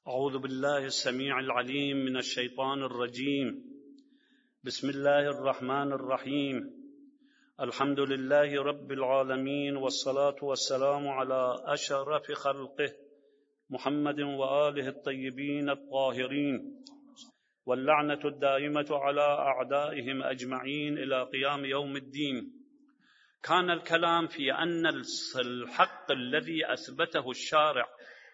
أعوذ بالله السميع العليم من الشيطان الرجيم. بسم الله الرحمن الرحيم. الحمد لله رب العالمين، والصلاة والسلام على أشرف خلقه محمد وآله الطيبين الطاهرين، واللعنة الدائمة على أعدائهم أجمعين إلى قيام يوم الدين. كان الكلام في أن الحق الذي أثبته الشارع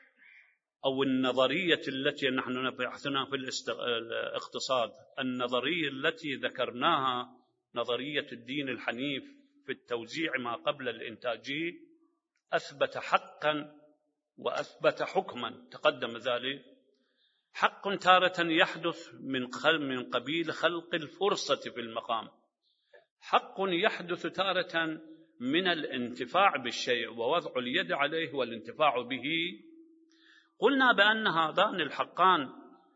أو النظرية التي نحن نبحثنا في الاقتصاد، النظرية التي ذكرناها نظرية الدين الحنيف في التوزيع ما قبل الإنتاجي، أثبت حقا وأثبت حكما تقدم ذلك. حق تارة يحدث من قبيل خلق الفرصة في المقام، حق يحدث تارة من الانتفاع بالشيء ووضع اليد عليه والانتفاع به. قلنا بأن هذان الحقان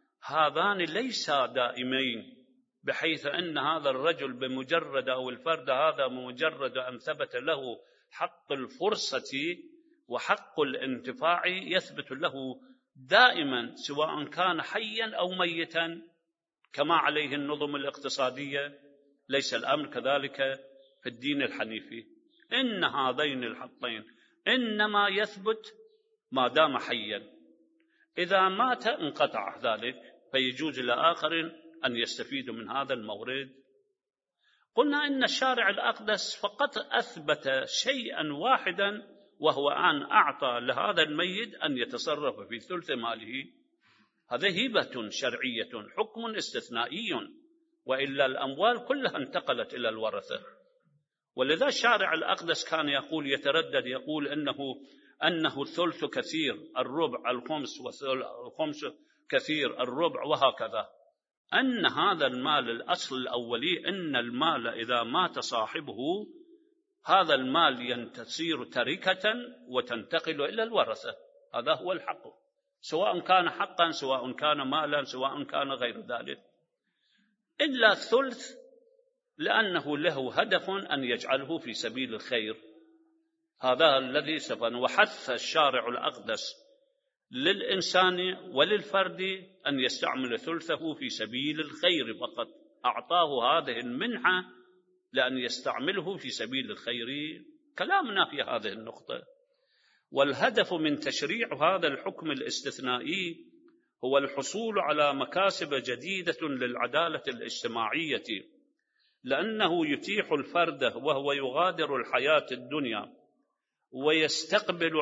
ليسا دائمين، بحيث أن هذا الرجل بمجرد أو الفرد هذا بمجرد أن ثبت له حق الفرصة وحق الانتفاع يثبت له دائما، سواء كان حيا أو ميتا كما عليه النظم الاقتصادية. ليس الأمر كذلك في الدين الحنيفي، إن هذين الحقين إنما يثبت ما دام حيا، إذا مات انقطع ذلك، فيجوز لآخر أن يستفيدوا من هذا المورد. قلنا إن الشارع الأقدس فقط أثبت شيئا واحدا، وهو أن أعطى لهذا الميت أن يتصرف في ثلث ماله. هذه هبة شرعية، حكم استثنائي، وإلا الأموال كلها انتقلت إلى الورثة. ولذا الشارع الأقدس كان يتردد يقول أنه الثلث كثير، الربع الخمس، والخمس كثير الربع، وهكذا. أن هذا المال الأصل الأولي، أن المال إذا مات صاحبه هذا المال يصير تركة وتنتقل إلى الورثة. هذا هو الحق، سواء كان حقا، سواء كان مالا، سواء كان غير ذلك، إلا الثلث لأنه له هدف أن يجعله في سبيل الخير. هذا الذي وحث الشارع الأقدس للإنسان وللفرد أن يستعمل ثلثه في سبيل الخير فقط. أعطاه هذه المنحة لأن يستعمله في سبيل الخير. كلامنا في هذه النقطة. والهدف من تشريع هذا الحكم الاستثنائي هو الحصول على مكاسب جديدة للعدالة الاجتماعية، لأنه يتيح الفرد وهو يغادر الحياة الدنيا ويستقبل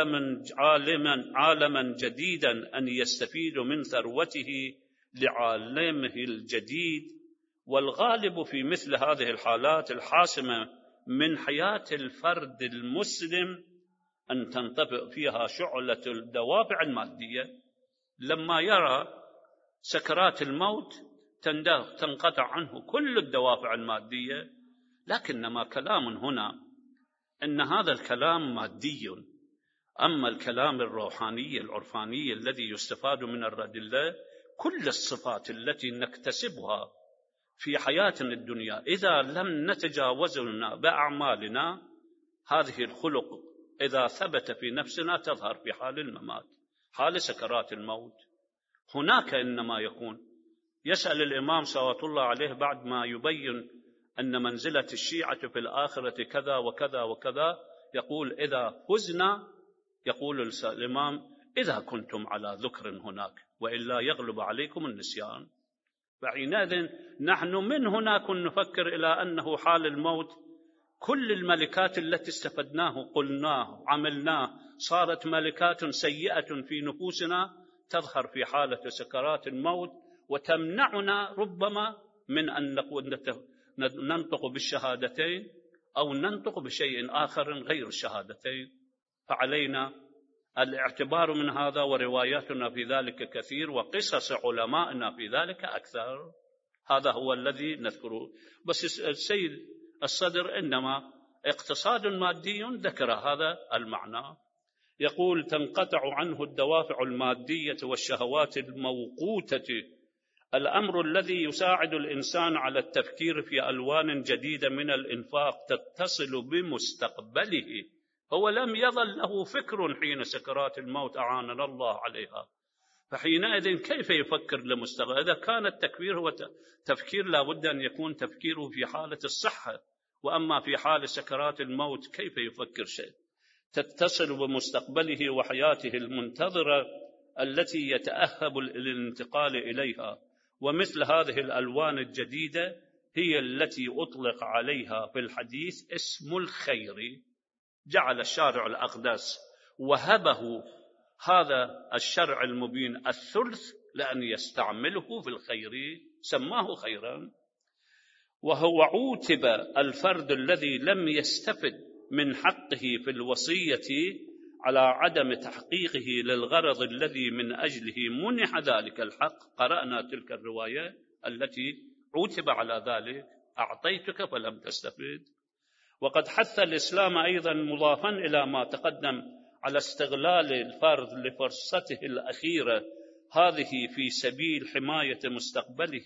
عالما جديدا أن يستفيد من ثروته لعالمه الجديد. والغالب في مثل هذه الحالات الحاسمة من حياة الفرد المسلم أن تنطفئ فيها شعلة الدوافع المادية. لما يرى سكرات الموت تنقطع عنه كل الدوافع المادية. لكنما كلام هنا إن هذا الكلام مادي، أما الكلام الروحاني العرفاني الذي يستفاد من الأدلة، كل الصفات التي نكتسبها في حياتنا الدنيا إذا لم نتجاوزنا بأعمالنا، هذه الخلق إذا ثبت في نفسنا تظهر في حال الممات، حال سكرات الموت. هناك إنما يكون يسأل الإمام صلوات الله عليه بعد ما يبين أن منزلة الشيعة في الآخرة كذا وكذا وكذا، يقول إذا فزنا، يقول الإمام إذا كنتم على ذكر هناك، وإلا يغلب عليكم النسيان. فحينئذ نحن من هناك نفكر إلى أنه حال الموت كل الملكات التي استفدناه قلناه عملناه صارت ملكات سيئة في نفوسنا تظهر في حالة سكرات الموت، وتمنعنا ربما من أن ننطق بالشهادتين أو ننطق بشيء آخر غير الشهادتين. فعلينا الاعتبار من هذا، ورواياتنا في ذلك كثير، وقصص علمائنا في ذلك أكثر. هذا هو الذي نذكره. بس السيد الصدر إنما اقتصاد مادي ذكر هذا المعنى. يقول تنقطع عنه الدوافع المادية والشهوات الموقوتة، الأمر الذي يساعد الإنسان على التفكير في ألوان جديدة من الإنفاق تتصل بمستقبله. هو لم يظل له فكر حين سكرات الموت أعاننا الله عليها، فحينئذ كيف يفكر لمستقبل؟ إذا كان التكفير هو تفكير لا بد أن يكون تفكيره في حالة الصحة، وأما في حال سكرات الموت كيف يفكر شيء؟ تتصل بمستقبله وحياته المنتظرة التي يتأهب للانتقال إليها. ومثل هذه الألوان الجديدة هي التي أطلق عليها في الحديث اسم الخير. جعل الشارع الأقدس وهبه هذا الشرع المبين الثلث لأن يستعمله في الخير، سماه خيرا. وهو عوتب الفرد الذي لم يستفد من حقه في الوصية على عدم تحقيقه للغرض الذي من أجله منح ذلك الحق. قرأنا تلك الرواية التي عوتب على ذلك: أعطيتك فلم تستفد. وقد حث الإسلام أيضا مضافا إلى ما تقدم على استغلال الفرد لفرصته الأخيرة هذه في سبيل حماية مستقبله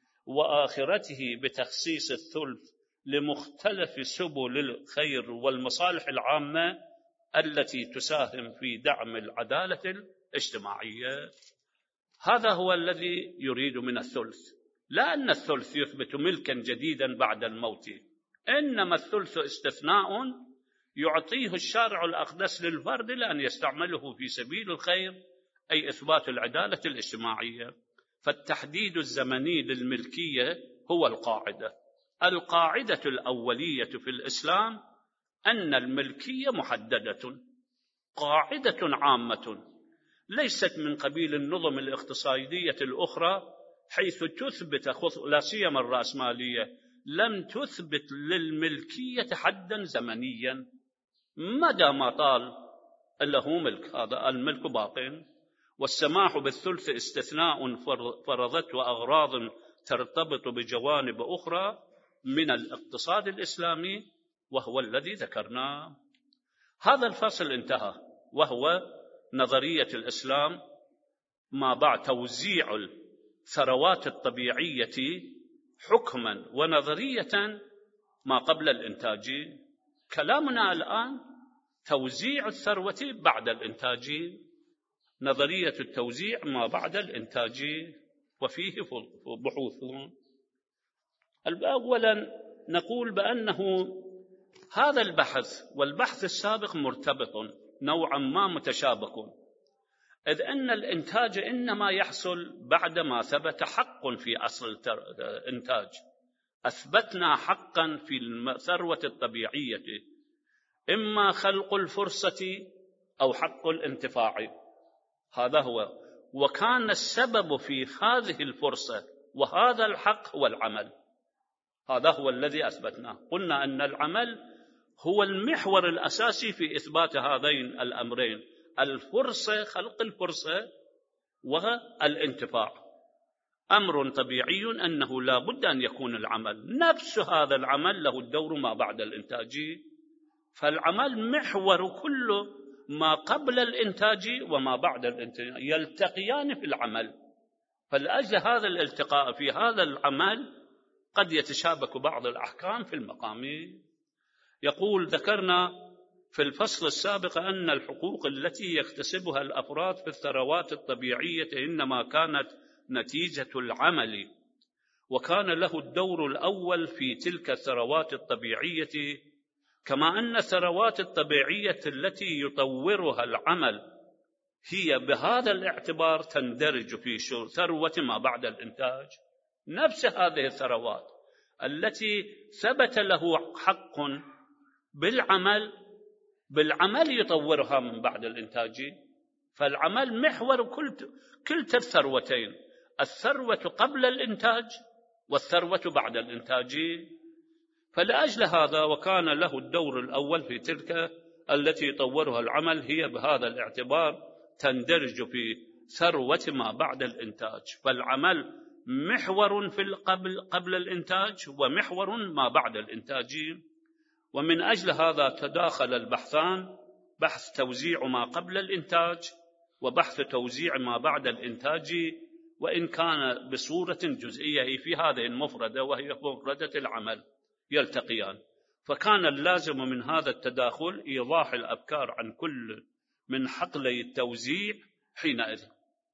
وآخرته بتخصيص الثلث لمختلف سبل الخير والمصالح العامة التي تساهم في دعم العدالة الاجتماعية. هذا هو الذي يريد من الثلث، لا أن الثلث يثبت ملكا جديدا بعد الموت، إنما الثلث استثناء يعطيه الشارع الأقدس للفرد لأن يستعمله في سبيل الخير، أي إثبات العدالة الاجتماعية. فالتحديد الزمني للملكية هو القاعدة. القاعدة الأولية في الإسلام أن الملكية محددة، قاعدة عامة ليست من قبيل النظم الاقتصادية الأخرى حيث تثبت، لا سيما الرأسمالية، لم تثبت للملكية حدا زمنيا مدى ما طال له ملك، هذا الملك باق. والسماح بالثلث استثناء فرضته أغراض ترتبط بجوانب أخرى من الاقتصاد الإسلامي وهو الذي ذكرناه. هذا الفصل انتهى، وهو نظرية الإسلام ما بعد توزيع الثروات الطبيعية حكما ونظرية ما قبل الإنتاج. كلامنا الآن توزيع الثروة بعد الإنتاج، نظرية التوزيع ما بعد الإنتاج، وفيه بحوث. أولا نقول بأنه هذا البحث والبحث السابق مرتبط نوعا ما متشابك، إذ أن الإنتاج إنما يحصل بعدما ثبت حق في أصل الإنتاج. أثبتنا حقا في الثروة الطبيعية، إما خلق الفرصة أو حق الانتفاع، هذا هو. وكان السبب في هذه الفرصة وهذا الحق هو العمل، هذا هو الذي أثبتناه. قلنا أن العمل هو المحور الأساسي في إثبات هذين الأمرين: الفرصة، خلق الفرصة، والانتفاع. أمر طبيعي أنه لا بد أن يكون العمل، نفس هذا العمل له الدور ما بعد الإنتاج. فالعمل محور كل ما قبل الإنتاج وما بعد الإنتاج، يلتقيان في العمل. فلأجل هذا الالتقاء في هذا العمل قد يتشابك بعض الأحكام في المقام. يقول: ذكرنا في الفصل السابق أن الحقوق التي يكتسبها الأفراد في الثروات الطبيعية إنما كانت نتيجة العمل، وكان له الدور الأول في تلك الثروات الطبيعية، كما أن الثروات الطبيعية التي يطورها العمل هي بهذا الاعتبار تندرج في ثروة ما بعد الإنتاج. نفس هذه الثروات التي ثبت له حق بالعمل يطورها من بعد الإنتاج. فالعمل محور كلتا الثروتين، الثروة قبل الإنتاج والثروة بعد الإنتاج. فلأجل هذا وكان له الدور الأول في تلك التي يطورها العمل، هي بهذا الاعتبار تندرج في ثروة ما بعد الإنتاج. فالعمل محور في قبل الإنتاج ومحور ما بعد الإنتاج. ومن أجل هذا تداخل البحثان، بحث توزيع ما قبل الإنتاج وبحث توزيع ما بعد الإنتاج، وإن كان بصورة جزئية في هذه المفردة وهي مفردة العمل يلتقيان. فكان اللازم من هذا التداخل إيضاح الأفكار عن كل من حقلي التوزيع حينئذ.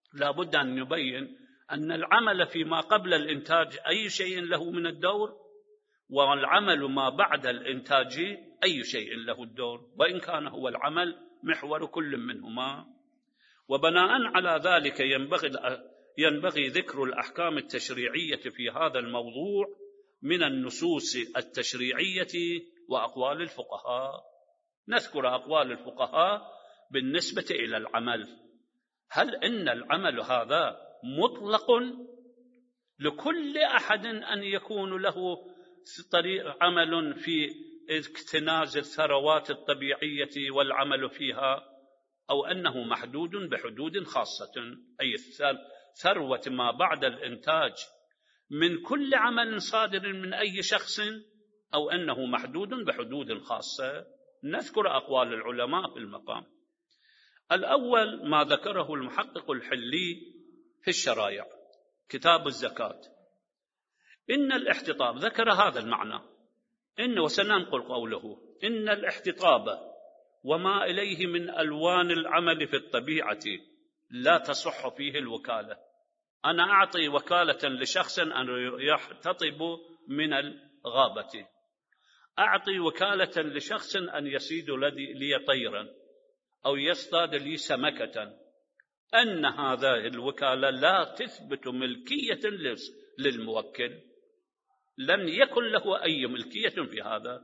لا بد أن نبين أن العمل فيما قبل الإنتاج أي شيء له من الدور، والعمل ما بعد الإنتاج أي شيء له الدور، وإن كان هو العمل محور كل منهما. وبناء على ذلك ينبغي ذكر الأحكام التشريعية في هذا الموضوع من النصوص التشريعية وأقوال الفقهاء. نذكر أقوال الفقهاء بالنسبة إلى العمل. هل إن العمل هذا مطلق لكل أحد أن يكون له طريق عمل في اكتناز الثروات الطبيعية والعمل فيها، أو أنه محدود بحدود خاصة، أي ثروة ما بعد الإنتاج من كل عمل صادر من أي شخص، أو أنه محدود بحدود خاصة؟ نذكر أقوال العلماء في المقام. الأول ما ذكره المحقق الحلي في الشرائع كتاب الزكاة، إن الاحتطاب، ذكر هذا المعنى، وسننقل قوله: إن الاحتطاب وما إليه من ألوان العمل في الطبيعة لا تصح فيه الوكالة. أنا أعطي وكالة لشخص أن يحتطب من الغابة، أعطي وكالة لشخص أن يصيد لي طيرا أو يصطاد لي سمكة، أن هذا الوكالة لا تثبت ملكية للموكل، لم يكن له أي ملكية في هذا.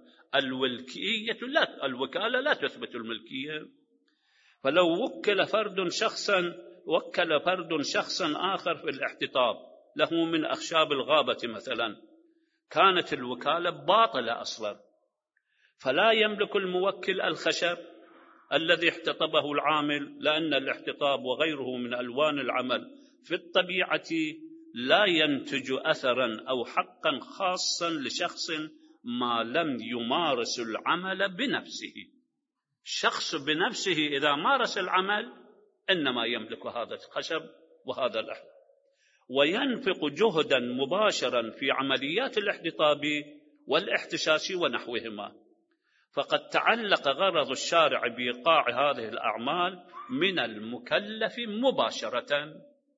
الوكالة لا تثبت الملكية. فلو وكل فرد شخصا آخر في الاحتطاب له من أخشاب الغابة مثلا، كانت الوكالة باطلة أصلا، فلا يملك الموكل الخشب الذي احتطبه العامل، لأن الاحتطاب وغيره من ألوان العمل في الطبيعة لا ينتج أثرا أو حقا خاصا لشخص ما لم يمارس العمل بنفسه. شخص بنفسه إذا مارس العمل إنما يملك هذا الخشب وهذا الأحد، وينفق جهدا مباشرا في عمليات الاحتطاب والاحتشاش ونحوهما، فقد تعلق غرض الشارع بإيقاع هذه الأعمال من المكلف مباشرة.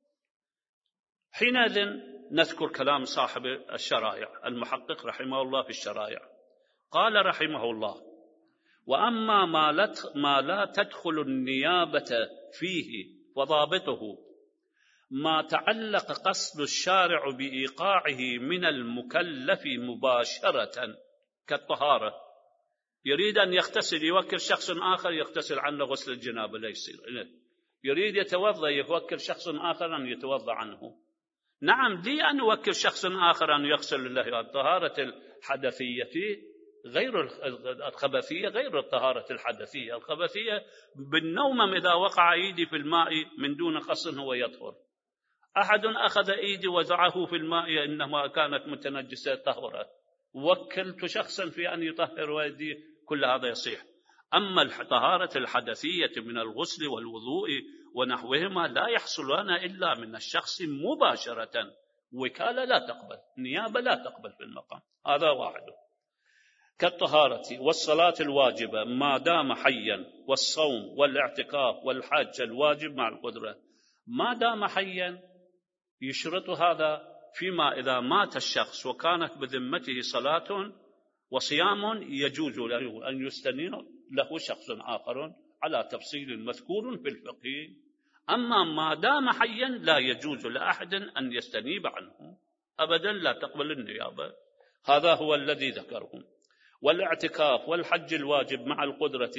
حينئذ نذكر كلام صاحب الشرائع المحقق رحمه الله في الشرائع، قال رحمه الله: وأما ما لا تدخل النيابة فيه وضابطه ما تعلق قصد الشارع بإيقاعه من المكلف مباشرة، كالطهارة، يريد أن يغتسل يوكل شخص آخر يغتسل عنه غسل الجنابة، لا يصير. يريد يتوضأ يوكل شخص آخر أن يتوضأ عنه. نعم، دي أن يوكل شخص آخر أن يغسل الله. الطهارة الحدثية غير الخبثية، غير الطهارة الحدثية. الخبثية بالنوم إذا وقع إيدي في الماء من دون قصد هو يطهر. أحد أخذ إيدي وضعه في الماء إنما كانت متنجسة طهرت، وكلت شخصا في أن يطهر ويدي، كل هذا يصيح. أما الطهارة الحدثية من الغسل والوضوء ونحوهما لا يحصلون إلا من الشخص مباشرة. وكالة لا تقبل، نيابة لا تقبل في المقام. هذا واحد. كالطهارة والصلاة الواجبة ما دام حيا، والصوم والاعتكاف والحج الواجب مع القدرة ما دام حيا. يشرط هذا فيما إذا مات الشخص وكانت بذمته صلاة وصيام يجوز له أن يستنير له شخص آخر على تفصيل مذكور في الفقه. أما ما دام حيا لا يجوز لأحد أن يستنيب عنه أبدا، لا تقبل النيابة. هذا هو الذي ذكره. والاعتكاف والحج الواجب مع القدرة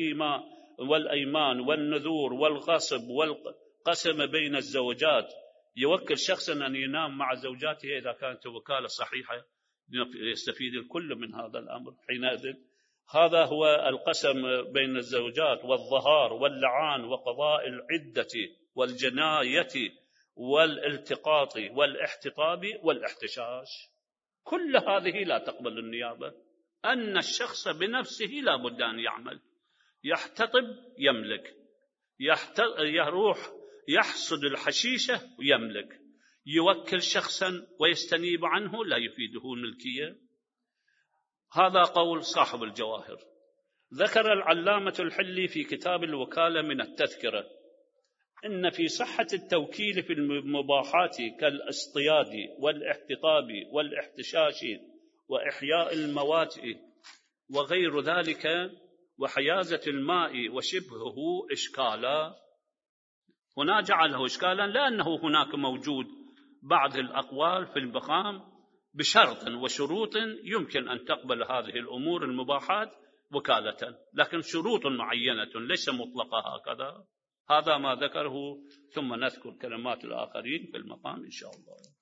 والأيمان والنذور والغصب والقسم بين الزوجات، يوكل شخصا أن ينام مع زوجاته إذا كانت وكالة صحيحة، يستفيد الكل من هذا الأمر. حينئذ هذا هو القسم بين الزوجات والظهار واللعان وقضاء العدة والجناية والالتقاط والاحتطاب والاحتشاش. كل هذه لا تقبل النيابة. أن الشخص بنفسه لا بد أن يعمل، يحتطب يملك، يروح يحصد الحشيشة يملك، يوكل شخصا ويستنيب عنه لا يفيده الملكية. هذا قول صاحب الجواهر. ذكر العلامة الحلي في كتاب الوكالة من التذكرة إن في صحة التوكيل في المباحات كالاصطياد والاحتطاب والاحتشاش وإحياء الموات وغير ذلك وحيازة الماء وشبهه إشكالا. هنا جعله إشكالا لأنه هناك موجود بعض الأقوال في المقام بشرط وشروط يمكن أن تقبل هذه الأمور المباحات وكالة، لكن شروط معينة ليس مطلقة هكذا. هذا ما ذكره، ثم نذكر كلمات الآخرين في المقام إن شاء الله.